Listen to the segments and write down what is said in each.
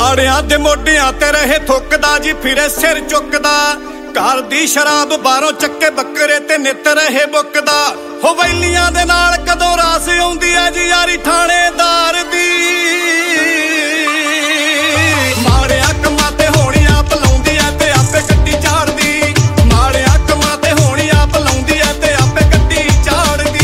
ਮਾੜਿਆਂ ਦੇ ਮੋਢਿਆਂ ਤੇ ਰਹੇ ਥੁੱਕਦਾ ਜੀ ਫਿਰੇ ਸਿਰ ਚੁੱਕਦਾ। ਘਰ ਦੀ ਸ਼ਰਾਬ ਬਾਹਰੋਂ ਚੱਕੇ ਬੱਕਰੇ ਤੇ ਨਿੱਤ ਰਹੇ ਬੁੱਕਦਾ। ਹੋ ਵੈਲੀਆਂ ਦੇ ਨਾਲ ਕਦੋਂ ਰਾਸ ਆਉਂਦੀ ਐ ਜੀ ਯਾਰੀ ਥਾਣੇਦਾਰ ਦੀ। ਮਾੜਿਆਂ ਕੰਮਾਂ ਤੇ ਹੋਣੀ ਆਪ ਲਾਉਂਦੀ ਐ ਤੇ ਆਪੇ ਗੱਡੀ ਝਾੜਦੀ। ਮਾੜਿਆਂ ਕੰਮਾਂ ਤੇ ਹੋਣੀ ਆਪ ਲਾਉਂਦੀ ਐ ਤੇ ਆਪੇ ਗੱਡੀ ਝਾੜਦੀ।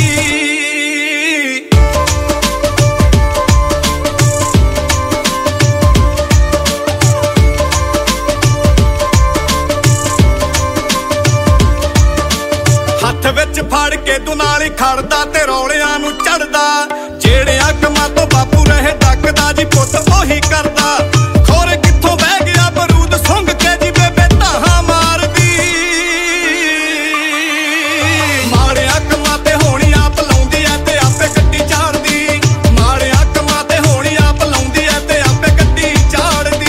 ਹੱਥ ਵਿੱਚ ਫੜ ਕੇ ਦੁਨਾਲੀ ਖੜਦਾ ਤੇ ਰੌਲਿਆਂ ਨੂੰ ਚੜਦਾ। ਜਿਹੜਿਆਂ ਕੰਮਾਂ ਤੋਂ ਬਾਪੂ ਰਹੇ ਡੱਕਦਾ ਜੀ ਪੁੱਤ ਉਹੀ ਕਰਦਾ। ਖੋਰੇ ਕਿੱਥੋਂ ਬਹਿ ਗਿਆ ਬਰੂਦ ਸੁੰਘ ਕੇ ਜੀ ਬੇਬੇ ਧਾਹਾਂ ਮਾਰਦੀ। ਮਾੜਿਆਂ ਕੰਮਾਂ ਤੇ ਹੋਣੀ ਆਪ ਲਾਉਂਦੀ ਐ ਤੇ ਆਪੇ ਗੱਡੀ ਝਾੜਦੀ। ਮਾੜਿਆਂ ਕੰਮਾਂ ਤੇ ਹੋਣੀ ਆਪ ਲਾਉਂਦੀ ਐ ਤੇ ਆਪੇ ਗੱਡੀ ਝਾੜਦੀ।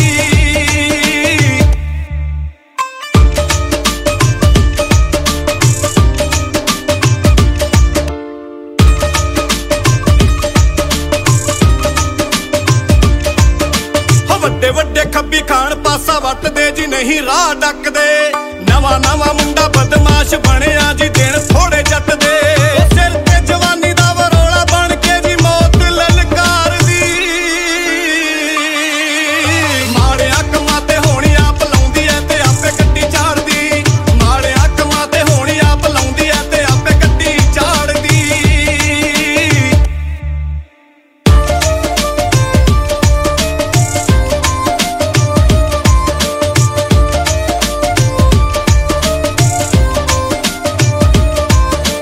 ਵੱਡੇ ਵੱਡੇ ਖੱਬੀ ਖਾਨ ਪਾਸਾ ਵੱਟਦੇ ਜੀ ਨਹੀਂ ਰਾਹ ਡੱਕਦੇ। ਨਵਾਂ ਨਵਾਂ ਮੁੰਡਾ ਬਦਮਾਸ਼ ਬਣਿਆ ਜੀ ਦਿਨ ਥੋੜੇ ਜੱਟ ਦੇ। ਸਿਰ ਤੇ ਜਵਾਨੀ ਦਾ ਵਰੋਲਾ ਬਣ ਕੇ ਜੀ ਮੌਤ ਲਲਕਾਰਦੀ। ਮਾੜਿਆਂ ਕੰਮਾਂ ਤੇ ਹੋਣੀ ਆਪ ਲਾਉਂਦੀ ਐ ਤੇ ਆਪੇ ਗੱਡੀ ਝਾੜਦੀ। ਮਾੜਿਆਂ ਕੰਮਾਂ ਤੇ ਹੋਣੀ ਆਪ ਲਾਉਂਦੀ ਐ ਤੇ ਆਪੇ ਗੱਡੀ ਝਾੜਦੀ।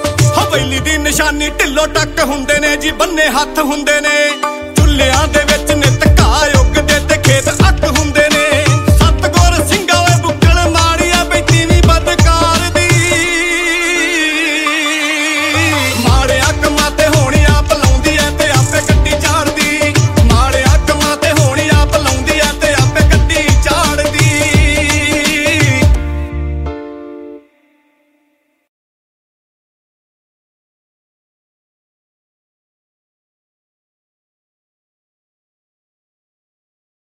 ਹਵੇਲੀ ਦੀ ਨਿਸ਼ਾਨੀ ਢਿੱਲੋ ਟੱਕ ਹੁੰਦੇ ਨੇ ਜੀ ਬੰਨੇ ਹੱਥ ਹੁੰਦੇ ਨੇ। ਚੁੱਲ੍ਹਿਆਂ ਦੇ ਵਿੱਚ